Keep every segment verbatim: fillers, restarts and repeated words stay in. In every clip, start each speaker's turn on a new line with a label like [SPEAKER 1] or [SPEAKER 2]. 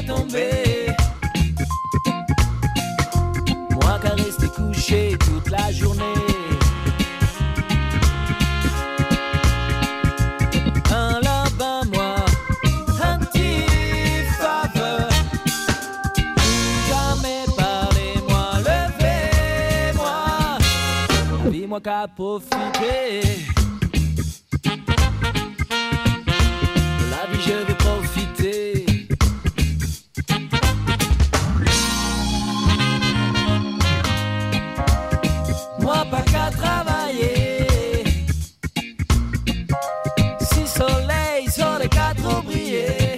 [SPEAKER 1] tomber. Moi qu'à rester couché toute la journée. Un là-bas, moi, un petit faveur. Jamais parlez-moi, levez-moi. Dis-moi qu'à profiter. De la vie, je veux profiter. Moi pas qu'à travailler. Si soleil sur les quatre briller.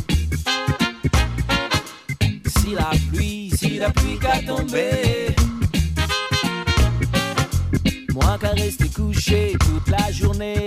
[SPEAKER 1] Si la pluie, si la pluie qu'à tomber. Moi qu'à rester couché toute la journée.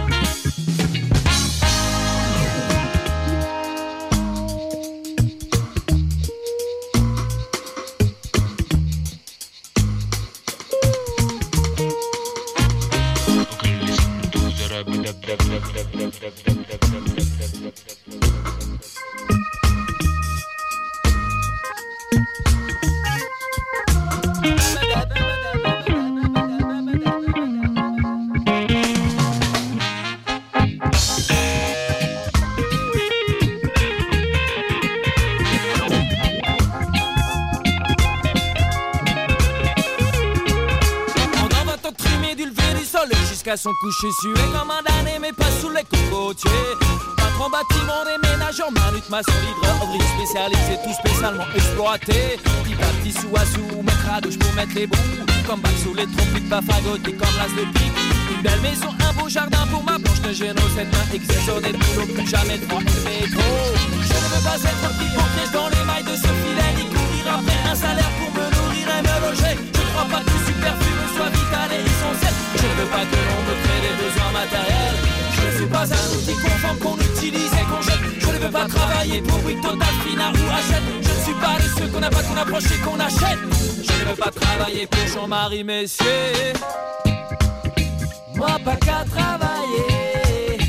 [SPEAKER 1] Jusqu'à son coucher sué comme un damné mais pas sous les cocotiers. Patron bâtiment déménageur, manute maçon livreur, ouvrier spécialisé, tout spécialement exploité. Petit à petit sous à sous, mettre à gauche pour mettre les bouts. Comme bac sous les trompettes, pas fagoté comme l'as de pique. Une belle maison, un beau jardin pour ma blanche de géno. Cette main exerçonnée de boulot, plus jamais de froid et métro. Je ne veux pas être pris en piège dans les mailles de ce filet, ni courir après un salaire pour me nourrir et me loger. Je ne crois pas que le superflu soit vital et essentiel. Je ne veux pas que l'on me crée des besoins matériels. Je ne suis pas un outil conforme qu'on utilise et qu'on jette. Je ne veux pas travailler pour oui total, finard ou achète. Je ne suis pas de ceux qu'on n'a pas, qu'on approche et qu'on achète. Je ne veux pas travailler pour Jean-Marie Messier. Moi pas qu'à travailler.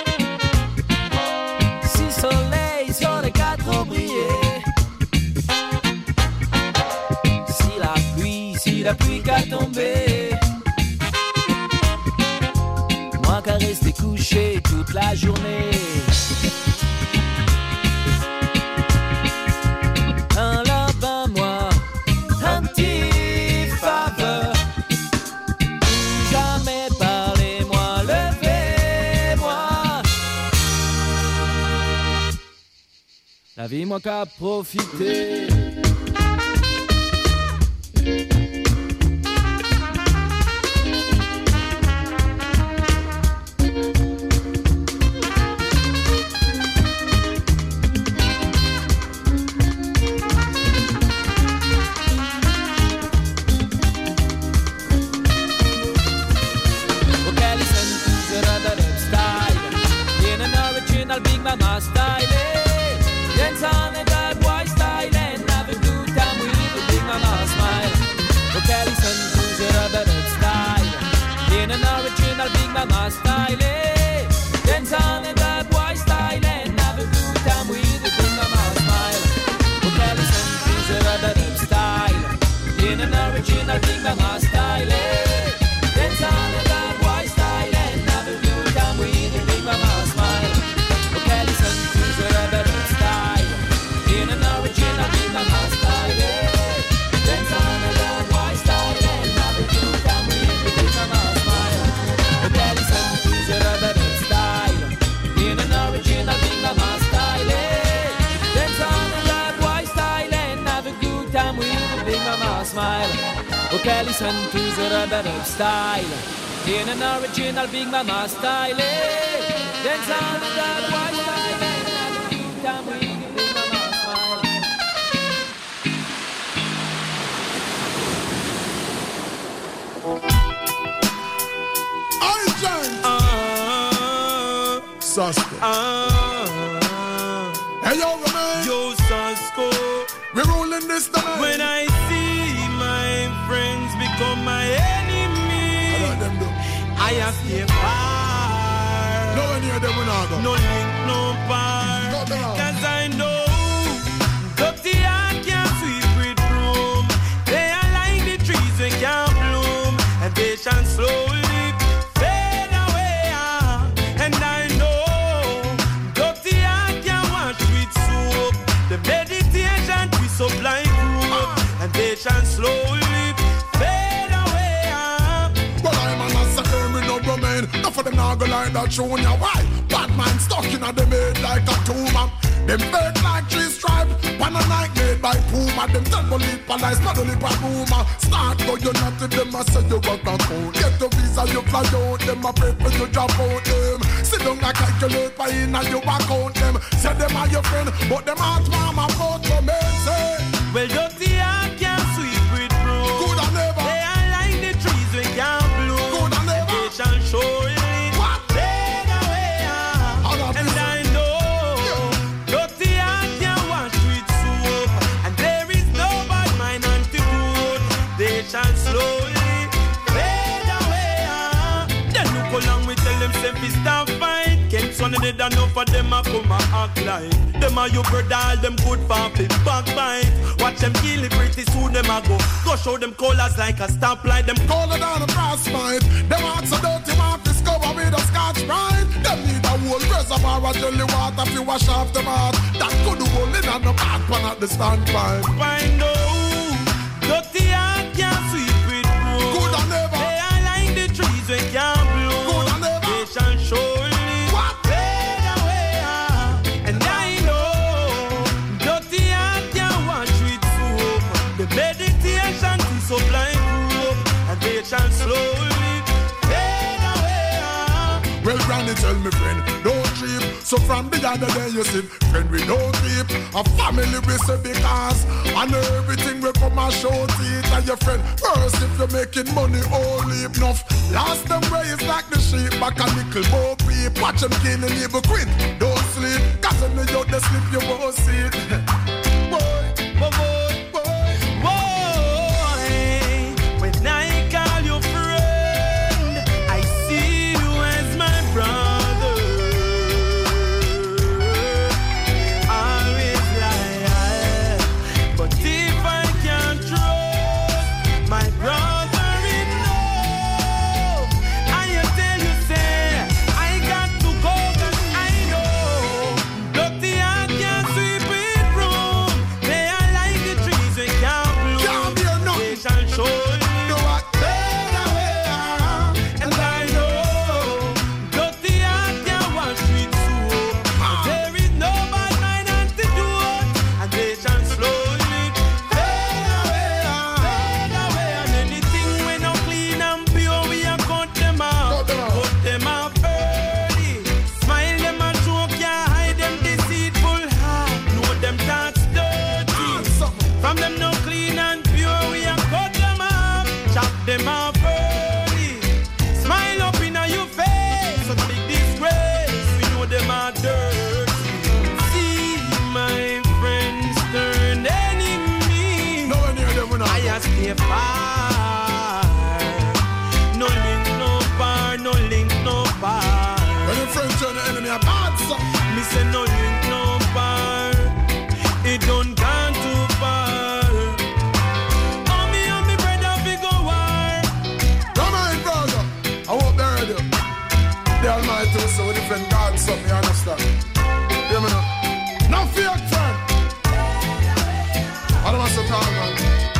[SPEAKER 1] Si soleil sur les quatre briller. Si la pluie, si la pluie qu'à tomber. Moi qu'à rester couché toute la journée. Un là-bas, moi, un petit faveur. Jamais parlez-moi, levez-moi. La vie, moi qu'à profiter. Big Mama style, dance on the bad boy style and have a good time with the Big Mama smile. Okay, listen to the rubber style, in an original Big Mama style, dance on the bad boy style and have a good time with the Big Mama smile. Okay, listen to the rubber style, in an original Big Mama style, dance on the bad boy style and have a good time with the Big Mama smile. Okay, listen to the rubber style, in an original Big Mama style, dance on the bad boy style and have a good time with the Big Mama smile. Okay, listen to the rubber style, in an original Big Mama style, dance on the bad boy style and have a good time with the Big Mama smile. Okay, listen to the rubber style, in an original Big Mama style, dance on the bad boy style and have a good time with the Big Mama smile.
[SPEAKER 2] Urgent!
[SPEAKER 3] Uh,
[SPEAKER 2] Sasko.
[SPEAKER 3] uh,
[SPEAKER 2] Hey, yo, man.
[SPEAKER 3] yo, Sasko.
[SPEAKER 2] We're rolling this tonight.
[SPEAKER 3] When I see my friends become my enemy,
[SPEAKER 2] I let them do.
[SPEAKER 3] I have to far.
[SPEAKER 2] No one near them will not go.
[SPEAKER 3] No link, no bar.
[SPEAKER 2] Go down.
[SPEAKER 3] Cause I know shall slowly fade away.
[SPEAKER 2] Well, I'm an assassin, we no remain. Enough of them now go like that junior. Why? Bad man stuck in a them head like a tumor. Them fake like three stripe, one a night made by Puma. Them tell me leap and lies, not only by rumor. Start go you not to them, I say you got that phone. Get the visa, you fly out, them I pray for you drop out them. Sit down and calculate by in and you account them. Say them are your friend, but them heart mama vote for me. Say,
[SPEAKER 3] well, dirty heart can't sweep with broom.
[SPEAKER 2] Good and never.
[SPEAKER 3] They are like the trees we can't bloom.
[SPEAKER 2] Good and never.
[SPEAKER 3] They shall surely fade away. And I know dirty heart can't wash with soap. And there is no bad mind antidote. They shall slowly fade away. Then look how long we tell them say we stop fight. Can't son of the enough for them a come a act like. Them a you brother, all them good for fit backbite. Watch them kill it pretty soon them a go. Go show them colors like a stoplight. Them
[SPEAKER 2] color down a frostbite. Them hearts so dirty, man, discover with a scotch bride. Them need a whole reservoir of jelly water if you wash off them heart. That could hold in on the back pan at the standpipe.
[SPEAKER 3] Find out, dirty heart can't sweep with broom.
[SPEAKER 2] Good and never.
[SPEAKER 3] They are like the trees we can't bloom.
[SPEAKER 2] Good and never.
[SPEAKER 3] They shall surely fade away. And I know dirty heart can't wash with soap. The meditation is so blind hope, and they shall slowly fade away.
[SPEAKER 2] Well, Granny tell me friend, don't trip. So from the other day you said, friend we don't trip. A family we say because and everything we come and show teeth and your friend. First if you're making money, only enough. Last them way is like the sheep back a nickel more peep. Watch them killing evil queen. Don't sleep, cause when you out they sleep you won't see it. Boy, boy, boy, boy,
[SPEAKER 3] boy. When I call you friend, I see you as my brother. Always lie, but if I can't trust my brother in love, I tell you say I got to go 'cause I know dirty heart can't sweep it broom. They are like the trees we can't bloom. They shall surely fade away. And I know dirty heart can't wash with soap. There is no bad mind antidote, and they shall slowly fade away. Fade away. And anything we no clean and pure, we a cut them out. Cut them out early. Smile them and joke, yeah, hide them deceitful heart. Know them thoughts dirty. From them no clean and pure, we a cut them up. Chop them up early. Smile up in your face, so big disgrace. We know them are dirty. See my friends turn enemy.
[SPEAKER 2] no one near them when
[SPEAKER 3] I
[SPEAKER 2] I
[SPEAKER 3] a stay far. No link, no bar, no link, no bar.
[SPEAKER 2] when your friends turn the enemy a bad son.
[SPEAKER 3] Me say no link, no bar. It don't gone too far. Oh me and me brother we go war.
[SPEAKER 2] Come on, brother. I hope they heard you. The Almighty will say we defend God, so me understand. Hear me now. No fear, friend. I don't want to talk, man.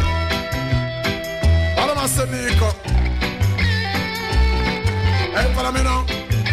[SPEAKER 2] I don't want to say Nico. Hey, follow me now.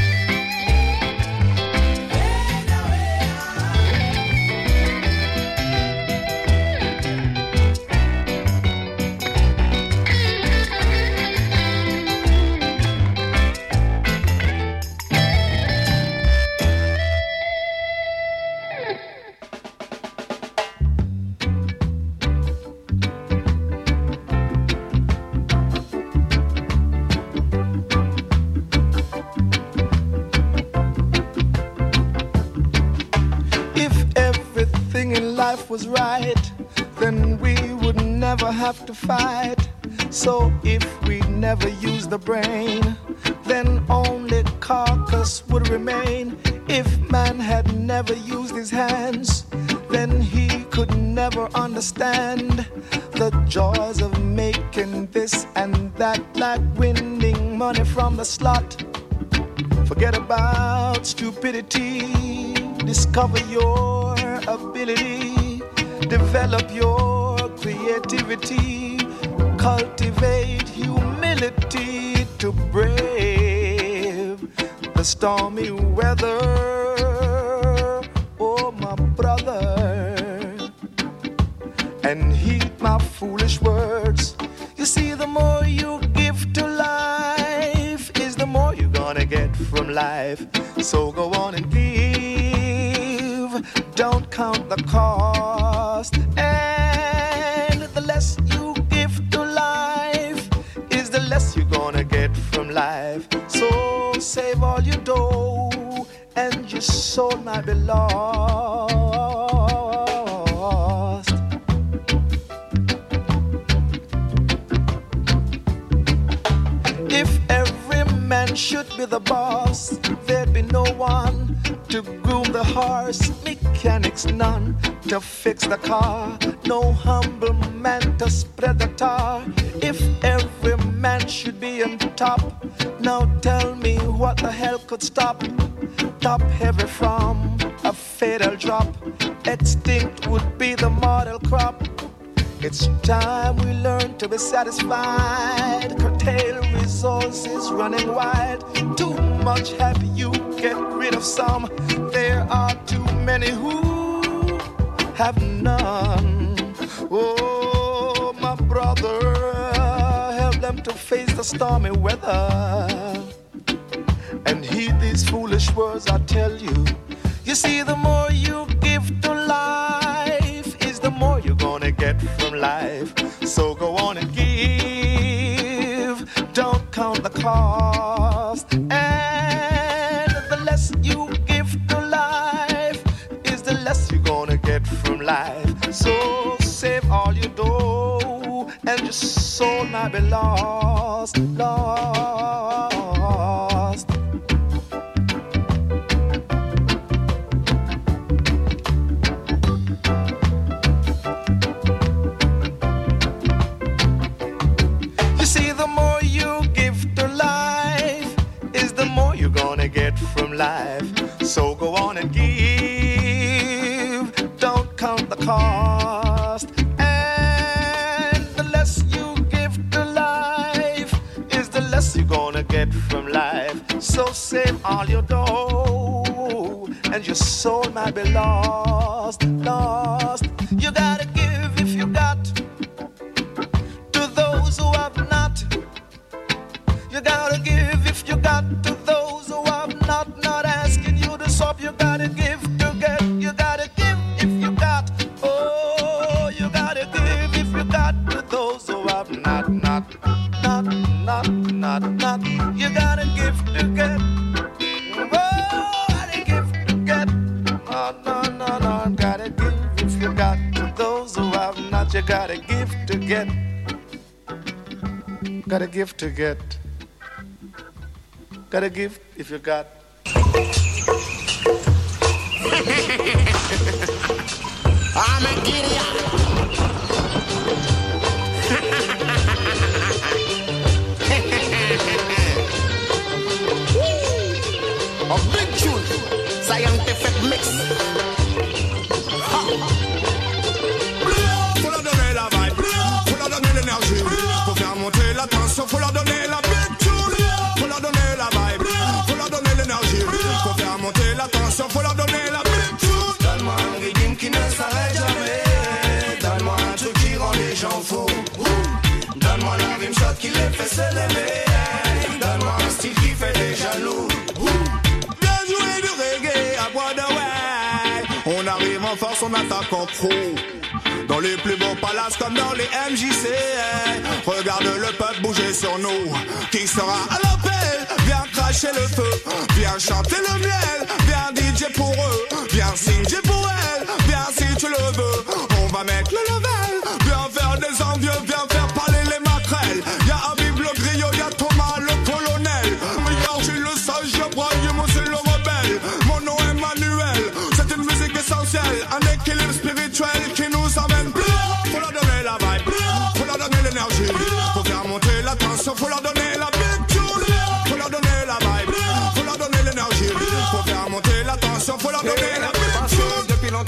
[SPEAKER 4] Was right, then we would never have to fight. So if we never use the brain, then only carcass would remain. If man had never used his hands, then he could never understand the joys of making this and that, like winning money from the slot. Forget about stupidity, discover your ability, develop your creativity. creativity, cultivate humility to brave the stormy weather. Oh, my brother, and heed my foolish words. You see, the more you give to life is the more you're gonna get from life. So go on and give, don't count the cost. And the less you give to life is the less you're gonna get from life. So save all your dough and your soul might be lost. If every man should be the boss, there'd be no one to groom the horse, mechanics none to fix the car, no humble man to spread the tar. If every man should be on top, now tell me what the hell could stop top heavy from a fatal drop? Extinct would be the model crop. It's time we learn to be satisfied. Curtail resources running wild. Too much have you, get rid of some. There are too many who have none. Oh, my brother, help them to face the stormy weather. And heed these foolish words I tell you. You see, the more you give to life is the more you're gonna get from life. So go on and give, don't count the cost. And the less you give to life is the less you're gonna get from life. So save all your dough and your soul might be lost, lost. Get from life, so go on and give, don't count the cost. And the less you give to life is the less you're gonna get from life. So save all your dough and your soul might be lost, lost. You gotta give if you got to those who have not. You gotta give if you got to those who have not, not asking you to stop. You gotta give to get, you gotta give if you got. Oh, you gotta give if you got to those who have not, not, not, not, not, not. You gotta give to get. Oh, gotta give to get. Oh, no, no, no, gotta give if you got to those who have not. You gotta give to get. Gotta give to get. Gotta give if you got.
[SPEAKER 5] I'm a giddy. A big tune, scientific mix.
[SPEAKER 2] Faut leur donner la vibe, faut leur donner l'énergie. Pour faire monter la tension, faut leur donner la big tune. Faut leur donner la vibe, faut leur donner l'énergie. Pour faire monter la tension, faut leur donner la big tune.
[SPEAKER 4] Donne-moi un rythme qui ne s'arrête jamais. Donne-moi un truc qui rend les gens fous. Donne-moi la rime shot qui les fait se lever. Donne-moi un style qui fait des jaloux.
[SPEAKER 2] Bien joué du reggae à Broadway. On arrive en force, on attaque en crew. Dans les plus beaux palaces comme dans les M J C. Regarde le peuple bouger sur nous. Qui sera à l'appel? Viens cracher le feu. Viens chanter le miel. Viens D J pour eux. Viens signer pour elle. Viens si tu le veux. On va mettre le level. Viens faire des envieux. Viens faire parler les maquerelles. Y'a Habib le griot. Y'a Thomas le colonel. Y'a Gilles le sage. Y'a Brahim aussi le rebelle. Mon nom est Manuel. C'est une musique essentielle. Un équilibre spirituel qui nous amène plus. Faut leur donner la vibe. Faut leur donner l'énergie. Faut faire monter la tension. Faut leur donner la big tune. Faut leur donner la vibe. Faut leur donner l'énergie. Faut faire monter la tension. Faut leur donner la big tune.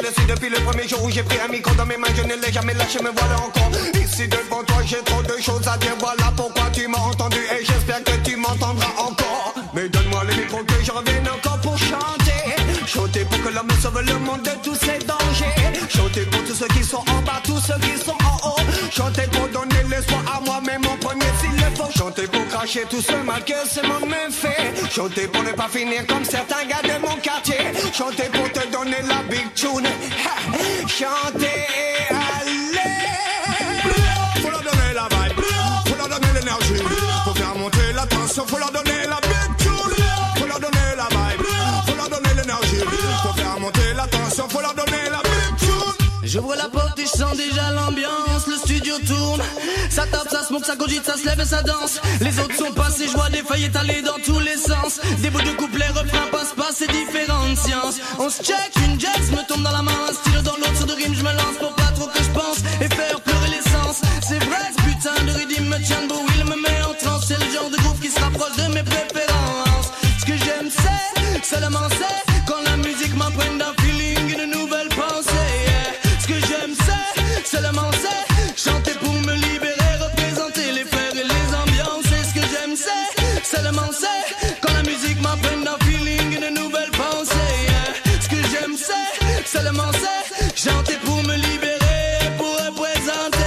[SPEAKER 5] dessus depuis le premier jour où j'ai pris un micro dans mes mains. Je ne l'ai jamais lâché, me voilà encore ici devant toi. J'ai trop de choses à dire, voilà pourquoi tu m'as entendu. Et j'espère que tu m'entendras encore. Mais donne-moi le micro que je revienne encore pour chanter. Chanter pour que l'homme sauve le monde de tous ses dangers. Chanter pour tous ceux qui sont en bas, tous ceux qui sont en haut. Chanter pour donner l'espoir à moi-même en premier s'il le faut. Chanter pour cracher tout ce mal que ce monde me fait. Chanter pour ne pas finir comme certains gars de mon quartier. Chanter pour te donner la big tune. Ha! Chanter et aller.
[SPEAKER 2] Faut leur donner la vibe, faut leur donner l'énergie. Faut faire monter la tension, faut leur donner la big tune. Faut leur donner la vibe, faut leur donner l'énergie. Faut faire monter la tension, faut leur donner la big tune.
[SPEAKER 6] J'ouvre la porte et je sens déjà l'ambiance. Le studio tourne, ça tape, ça smoke, ça cogite, ça se lève et ça danse. Les autres sont passés, je vois des feuilles étalées dans tous les sens. Des bouts de couplets, refrains, passe-passe, c'est différentes sciences. On se check, une jet me tombe dans la main. Un stylo dans l'autre, sur de rime, je me lance pour pas trop que je pense et faire pleurer l'essence. C'est vrai, ce putain de rythme me tient debout, il me met en transe. C'est le genre de groove qui se rapproche de mes préférences. Ce que j'aime c'est, seulement c'est quand la musique m'apprenne d'un feeling, une nouvelle pensée. Yeah. Ce que j'aime c'est, seulement c'est chanter pour me libérer, représenter les frères et les ambiances. Et ce que j'aime c'est, seulement c'est quand la musique m'apprenne d'un feeling, une nouvelle pensée. Yeah. Ce que j'aime c'est, seulement c'est chanter pour me libérer, pour représenter.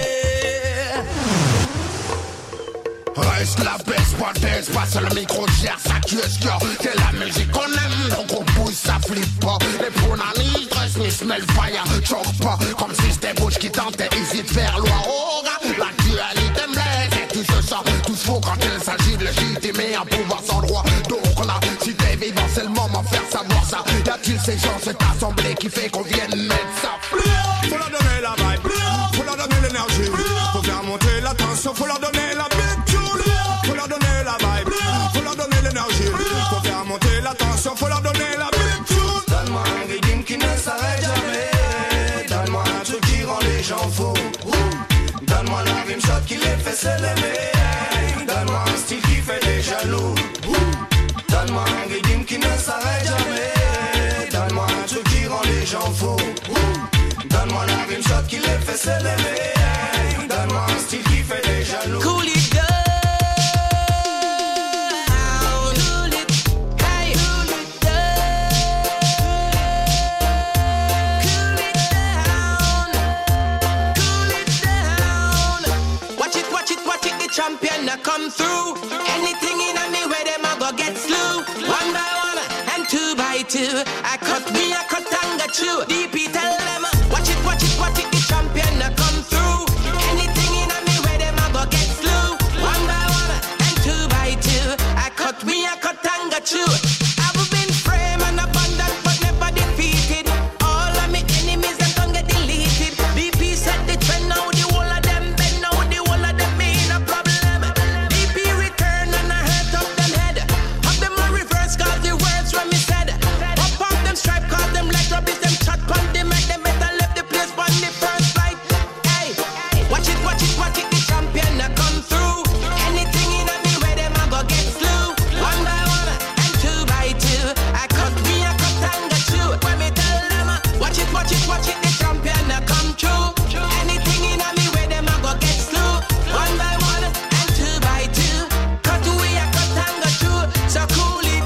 [SPEAKER 2] Reste la baisse, pas d'aise, passe le micro, gère ça qui est cœur. C'est la musique qu'on aime, donc on pousse, ça flippe pas. Les pronanis, dress, ni smell fire, choque pas. Comme si c'était bouche qui tentait, hésite faire loi. Oh, l'actualité me blesse, et tout se sent, tout se faut quand il s'agit de légitimer un pouvoir sans droit. Donc là, si t'es vivant, c'est le moment de faire savoir ça. Y a-t-il ces gens, cette assemblée qui fait qu'on vienne mettre ça? Faut leur donner la vibe, faut leur donner l'énergie. Faut faire monter la tension, faut leur donner la big tune. Faut leur donner la vibe, faut leur donner l'énergie. Faut faire monter la tension, faut leur donner la big tune.
[SPEAKER 4] Donne-moi un rythme qui ne s'arrête jamais. Donne-moi un truc qui rend les gens fous. Donne-moi la rime shot qui les fait se lever. Donne-moi un style qui fait les jaloux. Donne-moi un rythme qui ne s'arrête jamais. Donne-moi un truc qui rend les gens fous. Donne-moi la rime shot qui les fait se lever. Donne-moi un style qui fait les jaloux.
[SPEAKER 6] Cool it down. Cool it, hey, cool it down. Cool it down. Cool it down. Watch it, watch it, watch it, the champion a come through. Anything in a me where them a go get slew. One by one and two by two. I cut me, I cut and got you. D P tell them, watch it, watch it, watch it, the champion a come through. Anything in a me where them a go get slew. One by one and two by two. I cut me, I cut and got you. I've been framed and abandoned but never defeated. All of me enemies them don't get deleted. D P set the trend now, the whole of them bend now, the whole of them ain't a problem. D P return and I hurt up them head. Have them a reverse cause the words when me said. Up on them stripe cause them like rubbish, them chat pon them make them better left the place pon the first flight. Hey, watch it, watch it, watch it, the champion a come through. Anything in a me where them a go get slew. One by one and two by two. I cut me, I cut and got you. When me tell them, watch it, watch it, watch it, the champion a come true. Anything in a me where them a go get slew. One by one and two by two. Cut away, I cut and got you. So cool it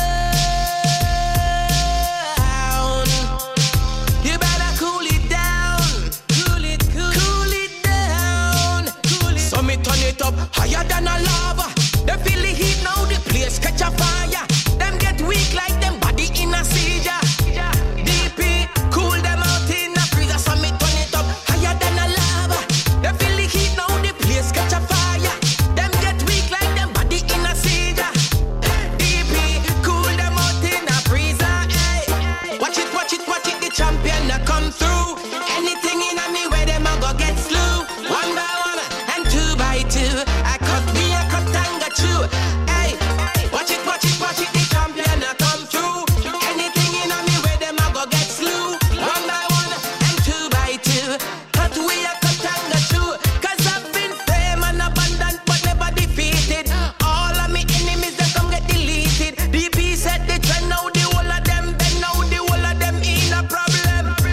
[SPEAKER 6] down. You better cool it down. Cool it, cool, cool it down. Cool it. So me turn it up higher than a lava. They feel the heat now, the place catch a fire. Them get weak like them body in a seizure. D P cool them out in a freezer. So me turn it up higher than a lava. They feel the heat now, the place catch a fire. Them get weak like them body in a seizure. D P cool them out in a freezer. Hey. Watch it, watch it, watch it, the champion a come through. Anything in a me where them a go get slew. One by one and two by two. I cut me, I cut and got you. Hey, watch it, watch it, watch it, the champion a come through. Anything in a me where them a go get slew. One by one and two by two. Cut we, I cut and got you. Cause I've been fame and abandoned but never defeated. All of me enemies that come get deleted. D P set the trend now, the whole of them bend now, the whole of them in a problem.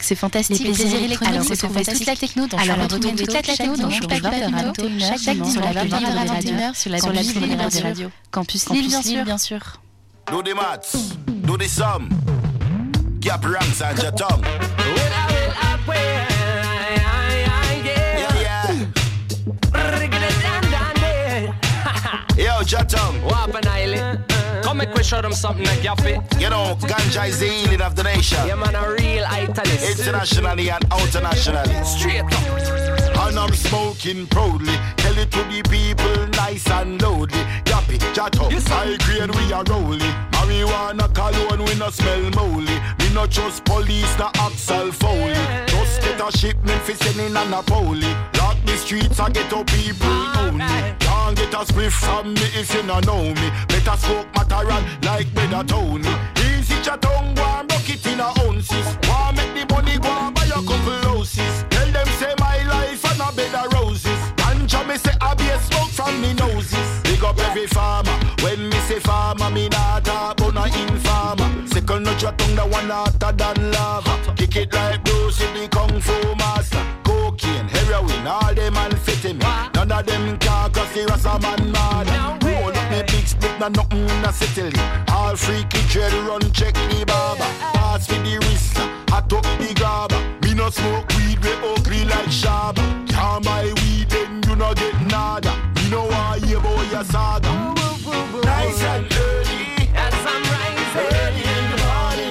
[SPEAKER 7] C'est fantastique. Les plaisirs électroniques, alors retrouvez toute la techno dans Alors retrouvez toute la techno dans chaque dimanche sur la vingt heures sur la Campus Lille Radio. Campus Lille, bien sûr.
[SPEAKER 8] Do the maths, do the sum. Gap ranks and your tongue. Yo, Jatom.
[SPEAKER 9] What happened, Island? Come make we show them something like Yappy.
[SPEAKER 8] You know, ganja is the healing of the nation.
[SPEAKER 9] Yeah, man, a real italist.
[SPEAKER 8] Internationally and internationally.
[SPEAKER 9] Straight up.
[SPEAKER 8] And I'm smoking proudly. Tell it to the people, nice and loudly. Yappy, Jatom, yes, I grade we are rolling. Marijuana cologne, we no smell moldy. We no trust police, the Axel Foley. Just get a shipment for sending on a poly. Lock the streets and get up people only. Can't get a spliff from me if you no know me. Better smoke Mataran like Brother Tony. Easy chat on, go and rock it in a ounces. Wanna make the money, go and buy a couple houses. Tell them say my life and a bed of roses. Ganja me say I be a smoke from me noses. Big up every farmer. When me say farmer, me not talk about no informer. Second no chat on the one hotter than lava. Kick it like Bruce in the Kung Fu master. Cocaine, heroin, all them amphetamine. None of them can cause the Rasta man mad. Roll up me big split, na nothing in a city. All freaky dread run check the barber. Pass with the wrist, hot up the grabber. Me no smoke weed, we ugly like Shabba. Can't buy weed, then you no get nada. Me no want hear about your saga. Nice and early,
[SPEAKER 9] as I'm rising
[SPEAKER 8] early in the morning.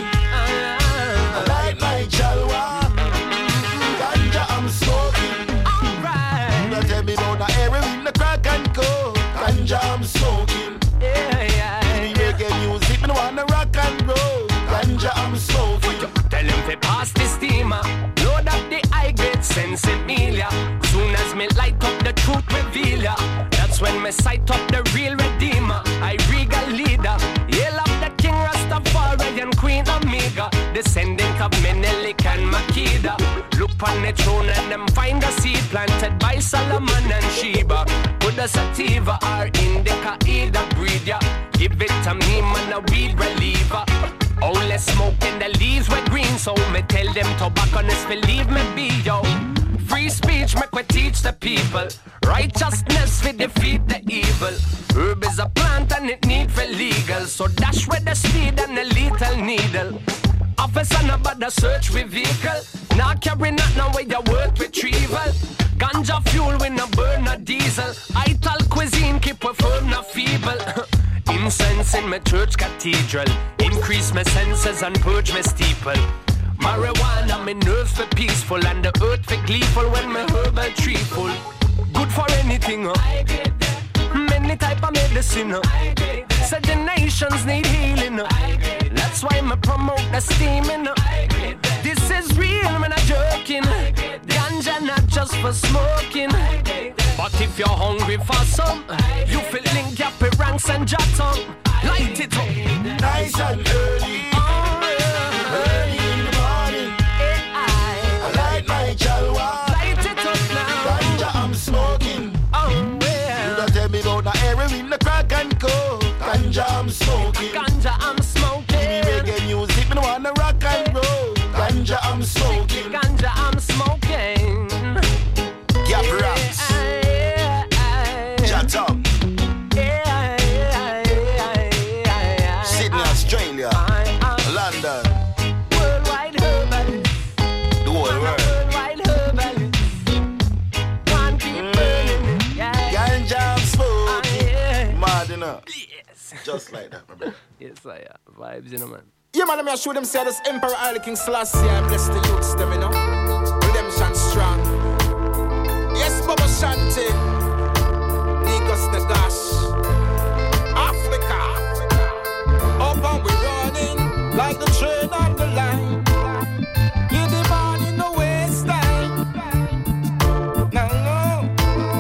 [SPEAKER 8] I like my chalwa. Ganja I'm smoking.
[SPEAKER 9] Alright.
[SPEAKER 8] Don't tell me about the heroin, the crack and coke. Ganja I'm smoking.
[SPEAKER 9] Yeah, yeah.
[SPEAKER 8] Me reggae music, me no wanna rock and roll. Ganja I'm smoking.
[SPEAKER 9] Tell him to pass the steamer. Load up the high grade Sensimilia. Soon as me light up the truth reveal ya. That's when me sight up the real redeemer. I regal leader. Hail up the king Rastafari and Queen Omega. Descendant of Menelik and Makeda. Look on the throne and them find a seed planted by Solomon and Sheba. Put a sativa or indica either breed ya. Give it to me man a weed reliever. Only smoking the leaves were green, so me tell them tobacconists believe me be yo. Free speech make we teach the people. Righteousness we defeat the evil. Herb is a plant and it need for legal. So dash with the speed and the lethal needle. Officer no bother search with vehicle. Now carry nothing with your work retrieval. Ganja fuel we no burn no diesel. Ital cuisine keep we firm no feeble. Incense in my church cathedral. Increase my senses and purge my steeple. Marijuana, my nerves for peaceful. And the earth for gleeful when my herbal tree full. Good for anything, uh. Many type of medicine, uh. Said the nations need healing, uh. That's why I promote the steaming, uh. This is real, man, I'm joking. Ganja not just for smoking. But if you're hungry for some, you feel link up with ranks and jot on. Light it up,
[SPEAKER 8] nice and early.
[SPEAKER 9] Oh, yeah.
[SPEAKER 8] Early in the morning. I like my chalwa.
[SPEAKER 9] Light it up now.
[SPEAKER 8] Ganja I'm smoking.
[SPEAKER 9] Oh, yeah.
[SPEAKER 8] You don't tell me about the heroin, the crack and coke. Ganja I'm smoking.
[SPEAKER 9] Ganja I'm smoking.
[SPEAKER 8] Give me reggae music, me no wanna rock and roll. Ganja I'm smoking.
[SPEAKER 9] Ganja I'm smoking.
[SPEAKER 8] Gap raps. Chat up. Sydney, Australia. London.
[SPEAKER 9] Worldwide herbal.
[SPEAKER 8] The whole world.
[SPEAKER 9] Worldwide herbal. Can't keep burning.
[SPEAKER 8] Ganja I'm smoking.
[SPEAKER 9] Yeah.
[SPEAKER 8] Mad enough.
[SPEAKER 9] Yes.
[SPEAKER 8] Just like that, my brother.
[SPEAKER 9] Yes, I am. Vibes, you know, man.
[SPEAKER 10] Yeah, man, I'm show them say this Emperor Early King Selassie. I'm blessed the youths, them, you know. Redemption strong. Yes, Baba Shanti. Nikos Nagash. Africa. Up and we running like the train on the line. You demanding the waistline. No, no.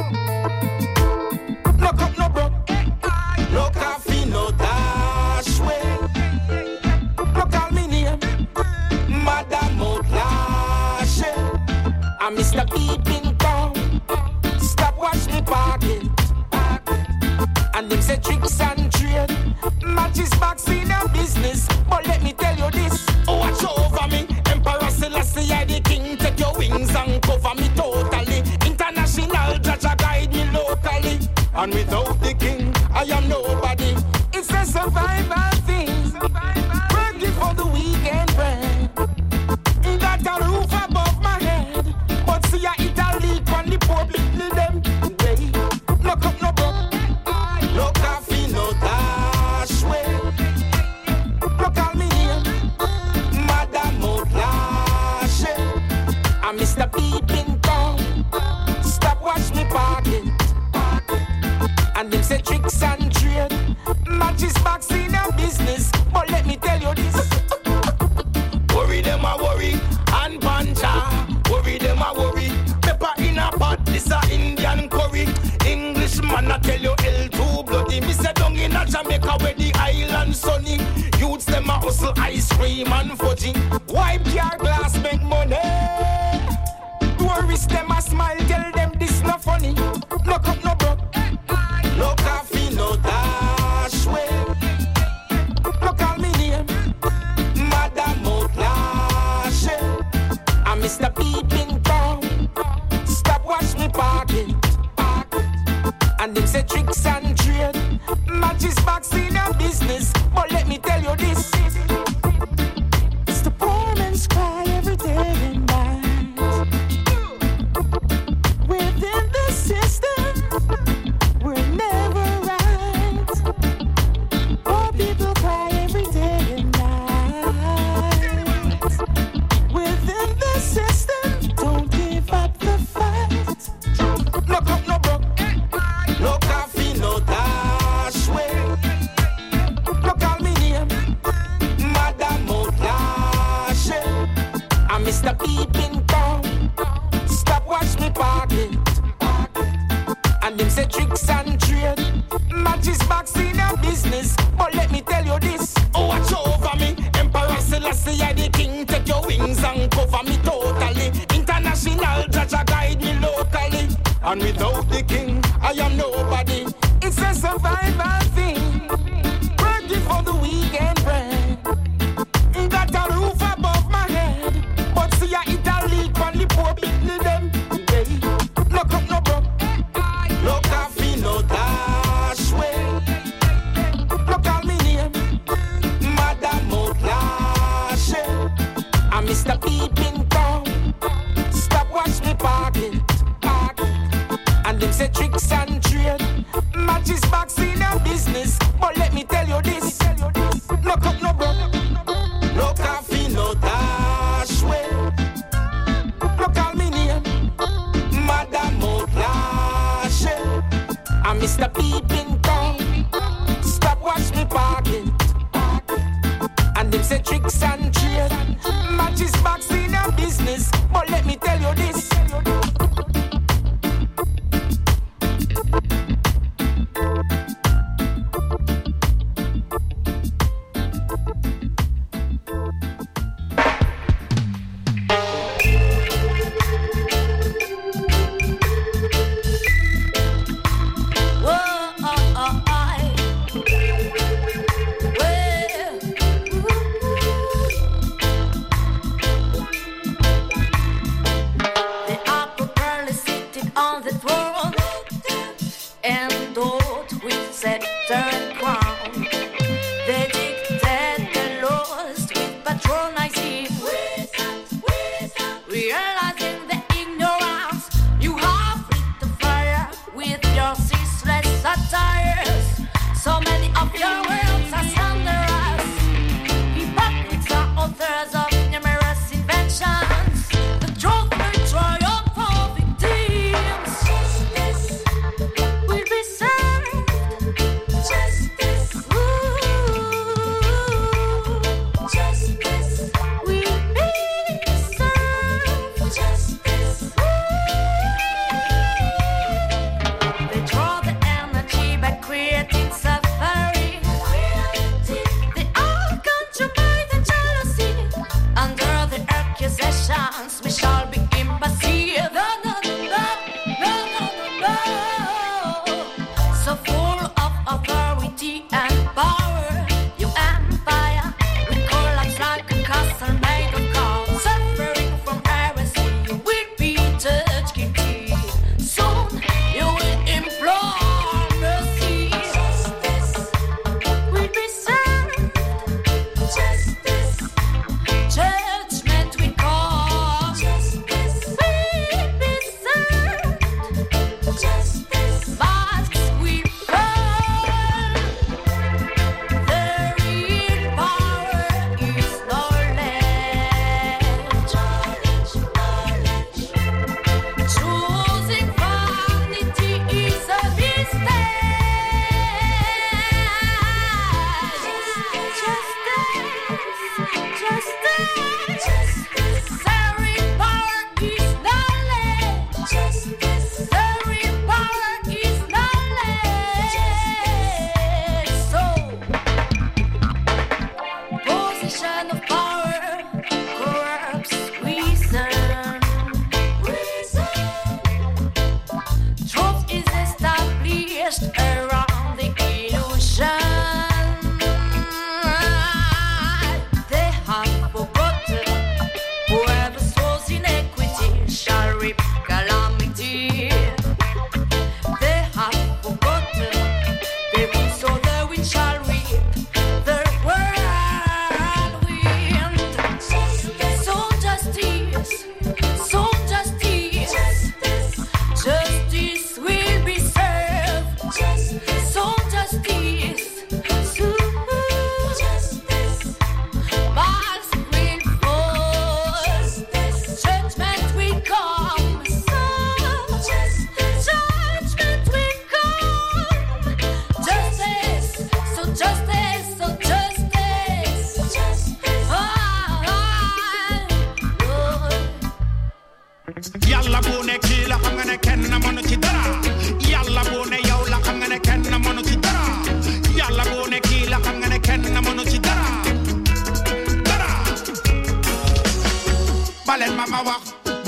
[SPEAKER 10] No cup, no bro. No coffee, no dash way. No call me name. Madame Outlash. I'm Mister Peeping Tom. Stop watch me
[SPEAKER 5] And without the king, I am nobody.
[SPEAKER 3] It's a survival thing. Working for the weekend bread. Got a roof above my head. But see I eat a leak on the public need them. Hey, look up no broke.
[SPEAKER 5] No coffee, no dash way.
[SPEAKER 3] No call me here.
[SPEAKER 5] Madame Outlashe.
[SPEAKER 3] I'm Mister Peeping Tom. Stop watch me parking. And them say tricks and trade. Matches box in a business. But let me tell you this.
[SPEAKER 5] Worry them a worry. And panja. Worry them a worry. Pepper in a pot. This a Indian curry. English man I tell you L two bloody. Me say down in a Jamaica where the island sunny. Youths them a hustle ice cream and fudgy.
[SPEAKER 3] Wipe your glass make money. Tourists them a smile. Tell them this not funny. No cup no broke.
[SPEAKER 5] No coffee, no dash way.
[SPEAKER 3] No call me name.
[SPEAKER 5] Madame Outlashe.
[SPEAKER 3] I'm Mister Peeping Tom. Stop watch me parking. And them say tricks and trade. Matches box in a business. But let me tell you this. It's the poor man's cry every day and night. Within the system, we're never right. Poor people cry every day and night. Within the system, don't give up the fight. No cup, no broke.
[SPEAKER 5] No coffee, no dash way.
[SPEAKER 3] No call me name.
[SPEAKER 5] Madame Outlashe.
[SPEAKER 3] I'm Mister Peeping Tom. Stop watch me parking. And them say tricks and trade. Matches box in a business. But let me tell you this.
[SPEAKER 5] Oh, watch over me. Emperor Selassie, I the king. Take your wings and cover me totally. International judge, guide me locally. And without the king, I am nobody.
[SPEAKER 3] It's a survival thing. Working for the weekend bread. Got a roof above my head. But see I eat a leak on the public need them. Hey, no cup no broke.
[SPEAKER 5] No coffee, no dash way.
[SPEAKER 3] No call me name.
[SPEAKER 5] Madame Outlashe.
[SPEAKER 3] I'm Mister Peeping Tom. Stop watch me parking. And them say tricks and trade. Matches box in a business. But let me tell you this. No cup no broke.
[SPEAKER 5] No coffee, no dash way.
[SPEAKER 3] No call me name.
[SPEAKER 5] Madame Outlashe.
[SPEAKER 3] I'm Mister Peeping Tom. Stop watch me parking. And them say tricks and trade. Matches box in a business. But let me tell you this.
[SPEAKER 11] Justice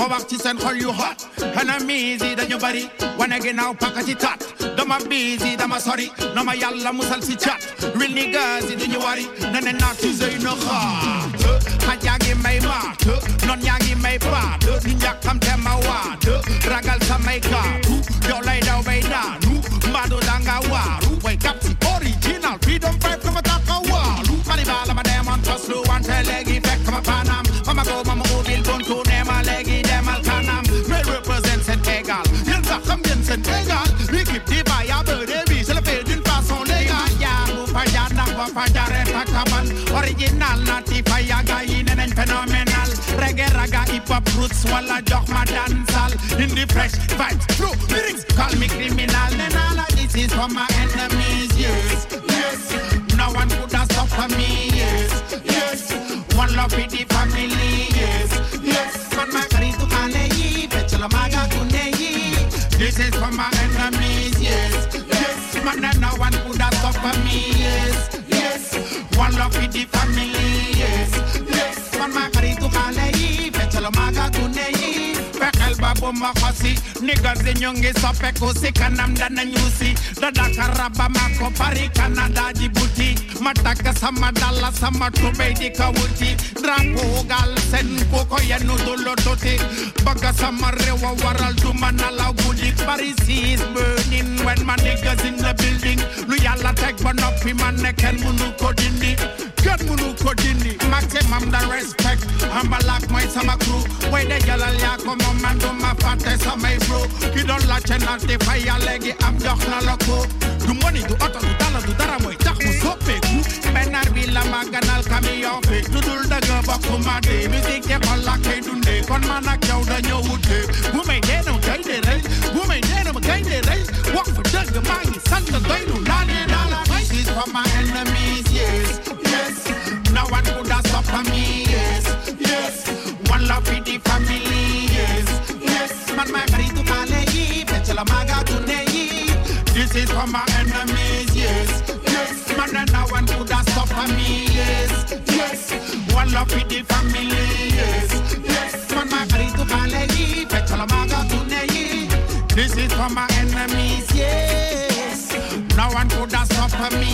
[SPEAKER 11] waxti seen xol yu hot enemies yi dañu bari wane ginnaaw pakati tat dama busy dama sorry na ma yàlla musal si chat real niggas yi duñu wari nene naa tuse na xaat xaj yaa ngi may maat non yaa ngi may paat ni njàkkam te ma waat ragal samay kaatu yow lay daw bay daanu mbaadu danga waaru way kap si original freedom fight kama taka waalu mani bala ma demon toslu wante léegi fekk ma panam mama go mama ubil buntu nema léegi demal kanam me represent Sénégal yéen sax xam ngeen Sénégal l'équipe di ba ya beuré bi c'est le fait d'une façon légale yaa bu fa jaar ndax ba fa jaaree takaban original nati fa yaga yi neneñ phénoménal reggae raga hip hop roots wala jox ma dansal in the fresh vibes through lyrics call me criminal nena la this is for my enemies yes yes no one could have stopped for me yes yes one love with the family yes yes man ma karitu kale yi betala maga kuneyi this is for my enemies yes yes man no one could have stopped for me yes yes one love with the family yes yes man ma karitu kale yi betala maga kuneyi pekel babu ma khosi niggas nyonge sopeku si kanam dana nyusi dada karaba mako pari Canada Djibouti mataka sama dala sama tube di kawuti drapo gal sen koko yenu dolo toti baga sama rewa waral dumana la gudi Paris is burning when my niggas in the building lu yalla tek banopi man ken munu kodini God munu kodini maximum the respect I'm a lock my sama crew where the jalal ya come on man do my fate sama bro you don't latch and not the fire legi am jox na lako du money du auto du dala du dara moy tax mu soppeku benar bi la maganal camion fe du dul daga bakuma de musique ke balla kay dunde kon man ak yow dañu wuté bu may deno tay de rel bu may deno ma kay de rel wax fa deug ma ngi sant doy lu la ne la la this is for my enemies yes yes no one could have stopped for me yes yes one love with the family yes yes man ma karitu kale yi betala maga kuneyi this is for my enemies yes yes man no one could have stopped for me yes yes one love with the family yes yes man ma karitu kale yi betala maga kuneyi this is for my enemies yes no one could have stopped for me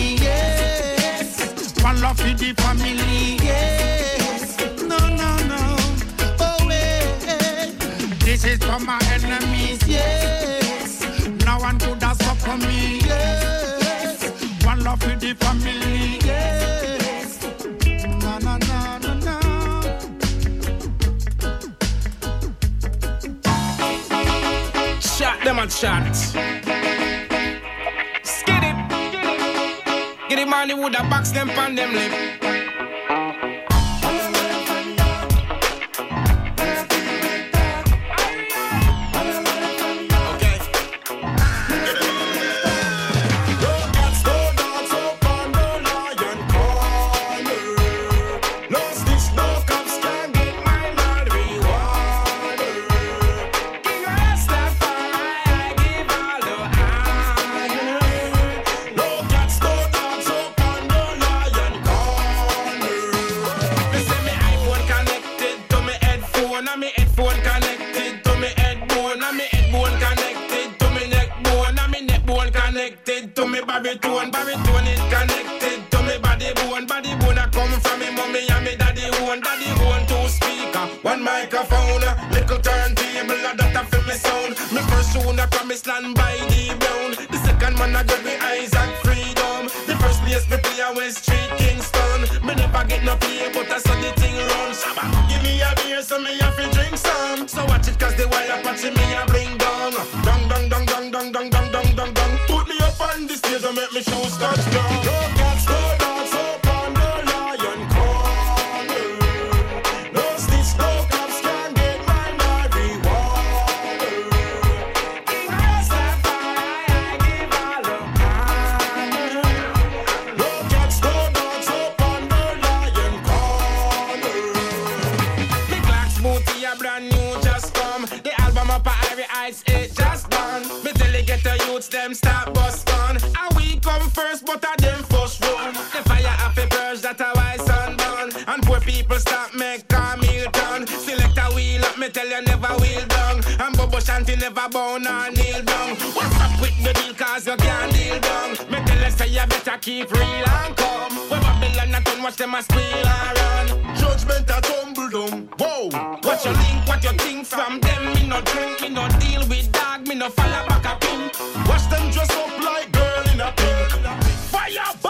[SPEAKER 11] yes one love with the family yes no no no oh yeah this is for my enemies yes no one could have stopped for me yes one love with the family yes no no no no no
[SPEAKER 10] shot them and shot skid it get it money with a box them pan them lip
[SPEAKER 12] baritone, baritone it connected to me body bone, body bone I come from me mommy and me daddy one, daddy one two speaker, one microphone, little turntable that I feel me sound. Me first tune I promise land by the brown. The second one I get me Isaac Freedom. The first place me play I West Street Kingston. Me never get no play but I saw the thing run. Shabba, give me a beer so me have to drink some. So watch it cause the wire patching me a bring down. Dong dong dong dong dong dong dong dong dong dong. Put me up on the stage and make me shoes touch down. Go cats go dance up on the lion corner. No stitch, no cops can get my marijuana. King Rastafari, I give all of honor. No cats go dance up on the lion corner. The Glocks booty a brand new just come. The album up at Irie Heights it just done. Me tell you get the youths them start bust on. And we come first but a them first run. The fire have a purge that a wise sunburn. And poor people stop make a meal turn. Select a wheel up me tell you never wheel shanty never bow nor kneel down. What's up with the deal cause you can't deal down? Me tell you say you better keep real and calm. When Babylon a turn, watch them a squeal and run.
[SPEAKER 2] Judgment a tumble down. Whoa.
[SPEAKER 12] What you link, what you think from them? Me no drink, me no deal with dog, me no follow back a pimp.
[SPEAKER 2] Watch them dress up like girl in a pink.
[SPEAKER 12] Fireball!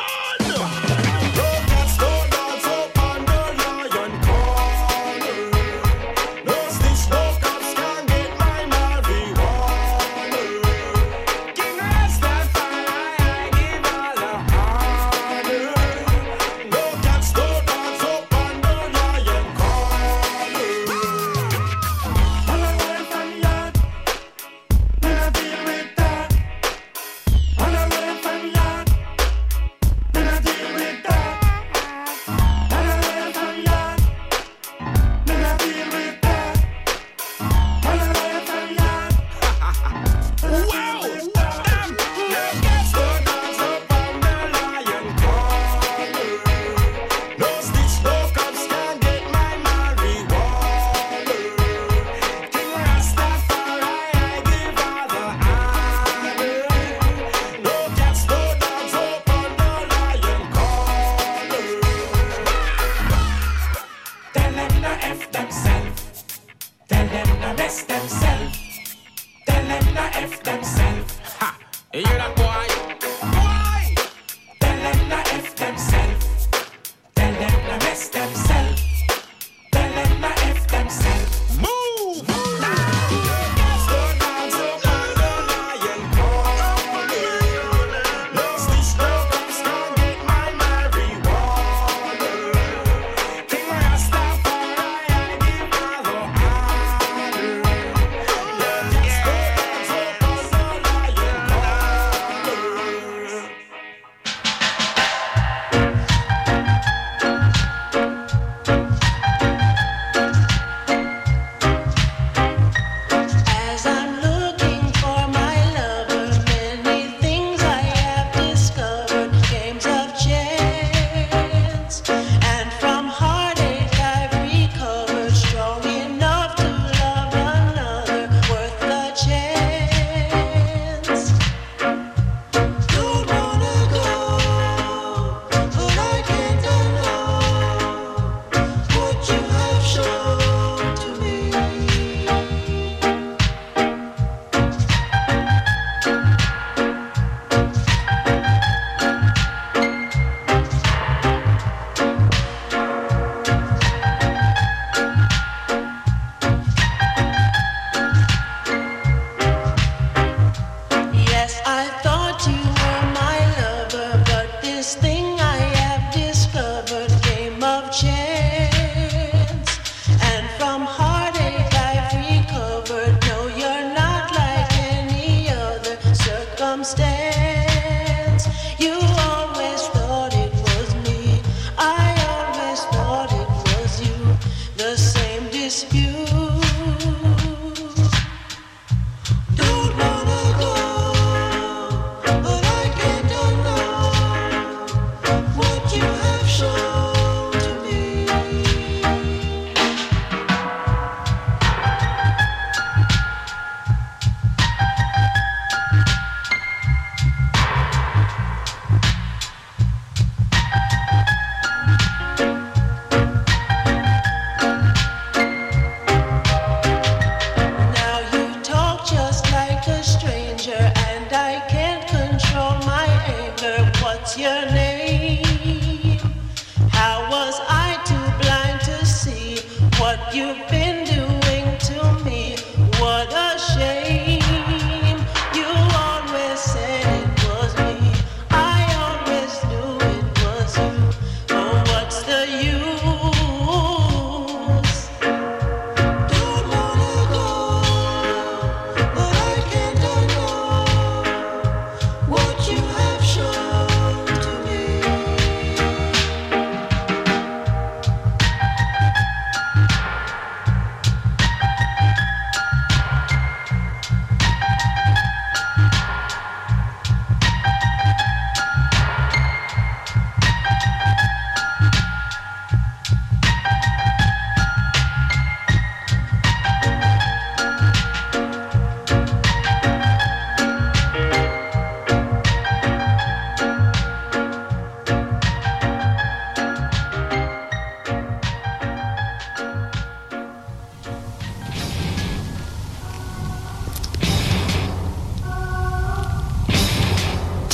[SPEAKER 13] What you have shown to me.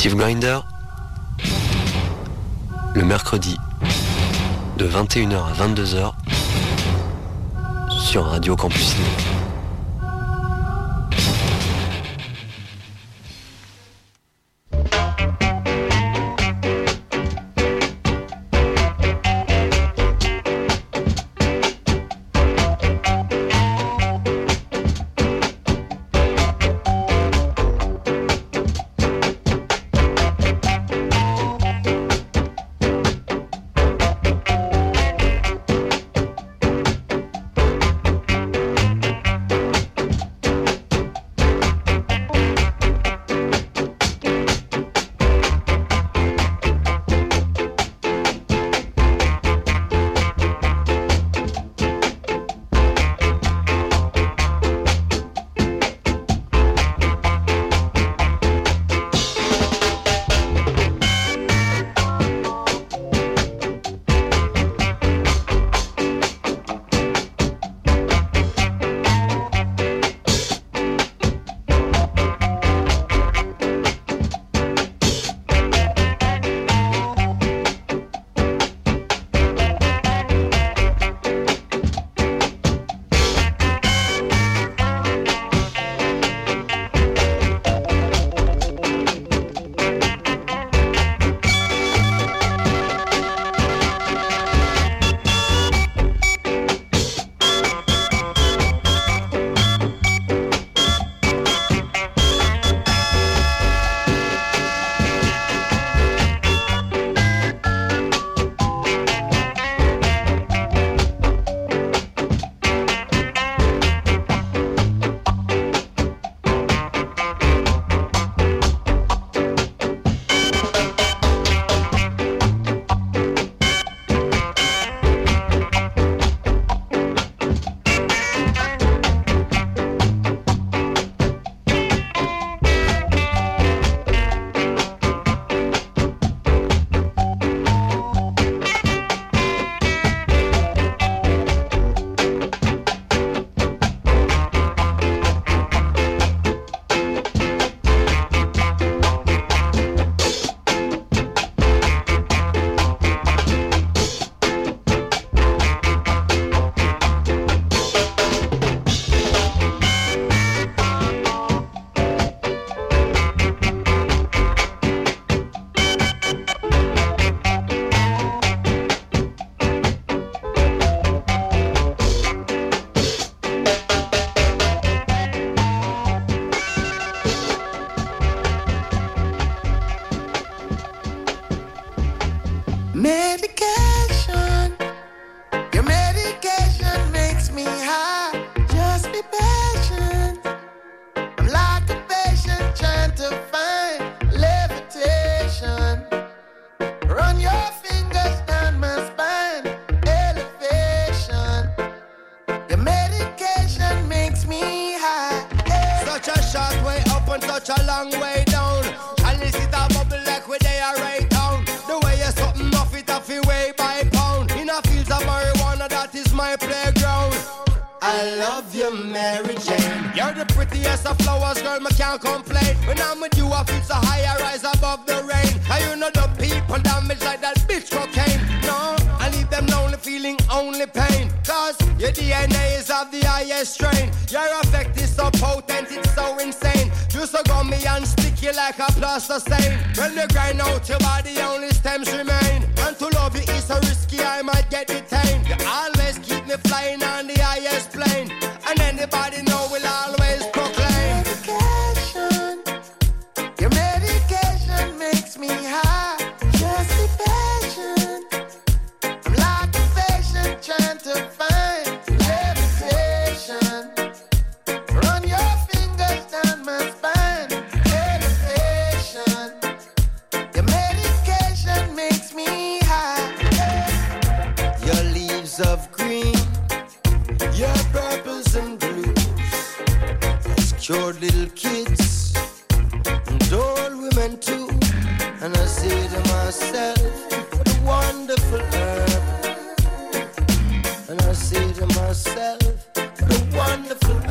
[SPEAKER 13] Steve Grinder, le mercredi de vingt et une heures à vingt-deux heures sur Radio Campus Lille.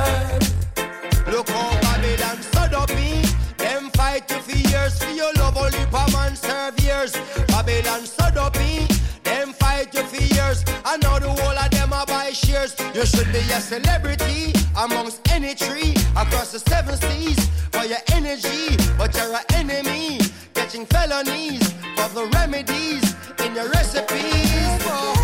[SPEAKER 14] Look how Babylon stood up in. Them fight you for years for your love, all You should be a celebrity amongst any tree across the seven seas for your energy, but you're an enemy, catching felonies for the remedies in your recipes.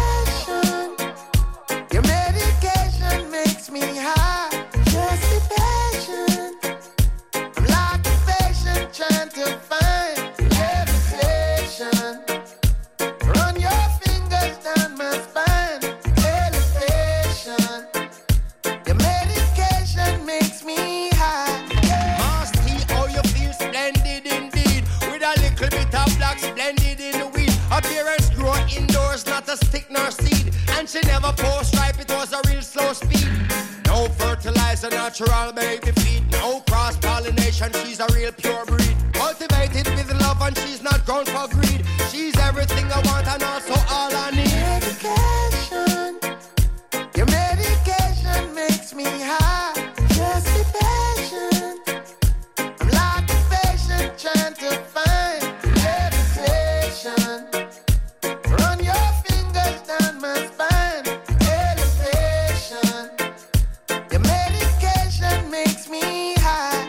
[SPEAKER 14] Your medication makes me high. Just be patient. I'm like a patient trying to find levitation. Run your fingers down my spine. Elevation. Your medication makes me high. Master, how you feel splendid indeed. With a little bit of black splendid in the weed. Appearance grow indoors, not a stick nor seed. And she never post stripe, it was a real slow speed. No fertilizer, natural baby feed. No cross-pollination, she's a real pure breed. Cultivated with love and she's not grown for greed. She's everything I want and also all I need. Medication. Your medication makes me high. Just be patient. I'm like a patient trying to find levitation. Run your fingers down my spine. Elevation. Your medication makes me high.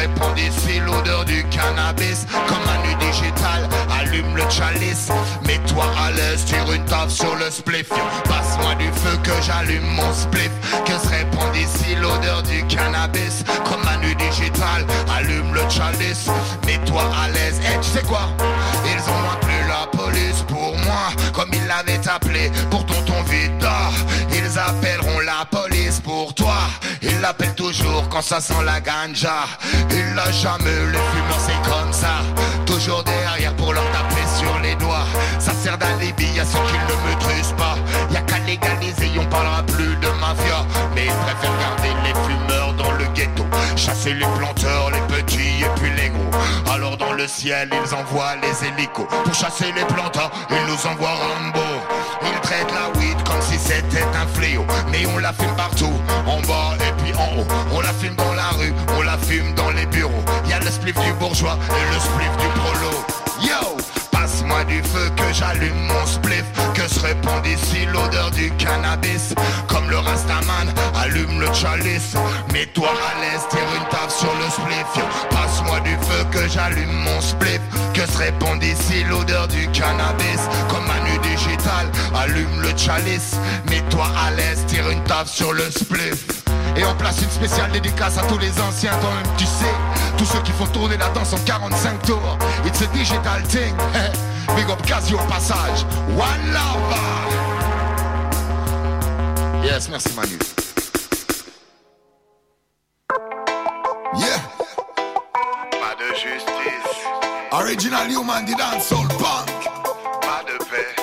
[SPEAKER 15] Comme un nu digital, allume le chalice, mets Mets-toi à l'aise, tire une taf sur le spliff. Passe-moi du feu que j'allume mon spliff. Que se répand ici l'odeur du cannabis. Comme Manu Digital, allume le chalice. Mets-toi à l'aise, et hey, tu sais quoi? Ils ont appelé la police pour moi, comme ils l'avaient appelé pour tonton Vida. Ils appelleront la police pour toi. Ils l'appellent toujours quand ça sent la ganja. Ils lâchent jamais, les fumeurs c'est comme ça. Toujours derrière pour leur taper sur les doigts. Ça sert d'alibi à ceux qui ne maîtrisent pas. Y'a qu'à légaliser, on parlera plus de mafia. Mais ils préfèrent garder les fumeurs dans le ghetto. Chasser les planteurs, les petits et puis les gros. Alors dans le ciel ils envoient les hélicos. Pour chasser les planteurs, ils nous envoient Rambo. Ils traitent la weed comme si c'était un fléau. Mais on la fume partout, en bas et puis en haut. On la fume dans la rue, on la fume dans les bureaux. Y'a le spliff du bourgeois et le spliff du prolo. Yo! Passe-moi du feu que j'allume mon spliff. Que se répand ici l'odeur du cannabis. Comme le Rastaman, allume le chalice. Mets-toi à l'aise, tire une taf sur le spliff. Passe-moi du feu que j'allume mon spliff. Que se répand ici l'odeur du cannabis. Comme Manu Digital, allume le chalice. Mets-toi à l'aise, tire une taf sur le spliff. Et on place une spéciale dédicace à tous les anciens, toi-même tu sais. Tous ceux qui font tourner la danse en quarante-cinq tours. It's a digital thing. Big up Casio au passage. One love. Yes, merci Manu.
[SPEAKER 2] Yeah.
[SPEAKER 15] Pas de justice.
[SPEAKER 2] Original Human, the dancehall punk.
[SPEAKER 15] Pas de paix.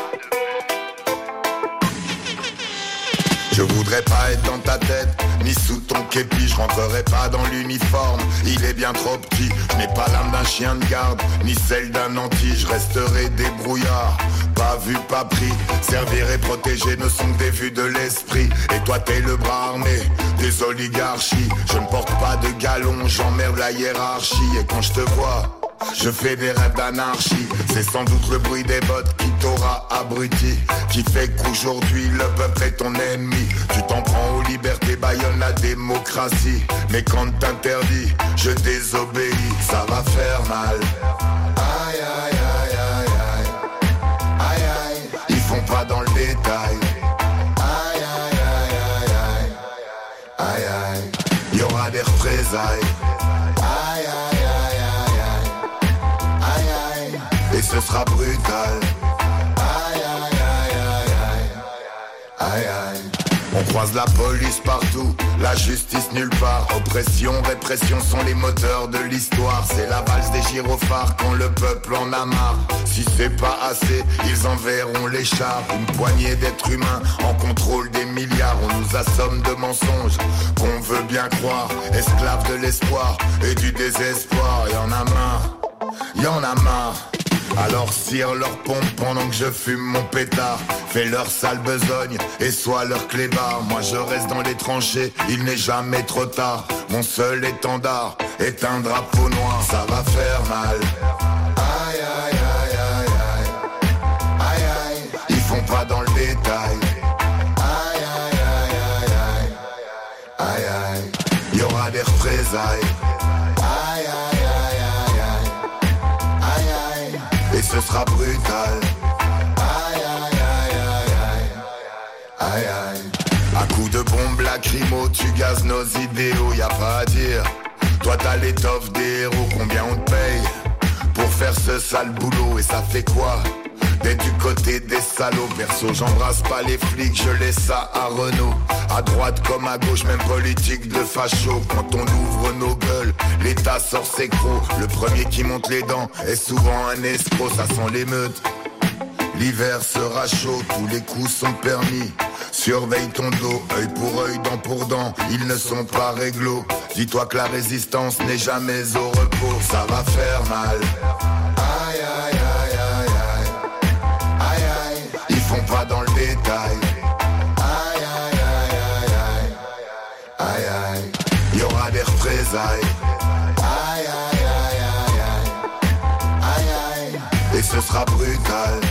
[SPEAKER 16] Je voudrais pas être dans ta tête, ni sous ton képi, je rentrerai pas dans l'uniforme, il est bien trop petit. Je n'ai pas l'âme d'un chien de garde, ni celle d'un anti, je resterai débrouillard. Pas vu, pas pris, servir et protéger ne sont que des vues de l'esprit. Et toi t'es le bras armé des oligarchies. Je ne porte pas de galon, j'emmerde la hiérarchie. Et quand je te vois, je fais des rêves d'anarchie. C'est sans doute le bruit des bottes qui t'aura abruti, qui fait qu'aujourd'hui le peuple est ton ennemi. Tu t'en prends aux libertés, bâillonne la démocratie. Mais quand t'interdis, je désobéis. Ça va faire mal. Aïe aïe aïe aïe aïe. Aïe aïe. Ils font pas dans le détail. Aïe aïe aïe aïe aïe. Aïe aïe. Y'aura des représailles. Aïe aïe aïe aïe aïe. Aïe aïe. Et ce sera brutal. Aïe aïe aïe aïe aïe. Aïe aïe. On croise la police partout, la justice nulle part. Oppression, répression sont les moteurs de l'histoire. C'est la valse des gyrophares quand le peuple en a marre. Si c'est pas assez, ils enverront les chars. Une poignée d'êtres humains en contrôle des milliards. On nous assomme de mensonges qu'on veut bien croire. Esclaves de l'espoir et du désespoir. Y'en a marre, y'en a marre. Alors cire leur pompe pendant que je fume mon pétard. Fais leur sale besogne et sois leur clébard. Moi je reste dans les tranchées, il n'est jamais trop tard. Mon seul étendard est un drapeau noir. Ça va faire mal. Aïe aïe aïe aïe aïe. Aïe aïe. Ils font pas dans le détail. Aïe aïe aïe aïe aïe. Aïe aïe. Y'aura des représailles. Aïe aïe aïe aïe aïe. Aïe aïe. Et ce sera brutal. Aïe aïe aïe aïe aïe. Aïe aïe. À coups de bombes lacrymo, tu gazes nos idéaux, y a pas à dire. Toi t'as l'étoffe des héros, combien on te paye pour faire ce sale boulot? Et ça fait quoi d'être du côté des salauds? Perso j'embrasse pas les flics, je laisse ça à Renault. À droite comme à gauche, même politique de facho. Quand on ouvre nos gueules, l'État sort ses crocs. Le premier qui monte les dents est souvent un escroc. Ça sent l'émeute, l'hiver sera chaud, tous les coups sont permis. Surveille ton dos, œil pour œil, dent pour dent, ils ne sont pas réglo. Dis-toi que la résistance n'est jamais au repos. Ça va faire mal. Aïe aïe aïe aïe aïe. Aïe aïe. Ils font pas dans le détail. Aïe aïe aïe aïe aïe. Aïe aïe. Y'aura des représailles. Aïe aïe aïe aïe aïe. Aïe aïe. Et ce sera brutal.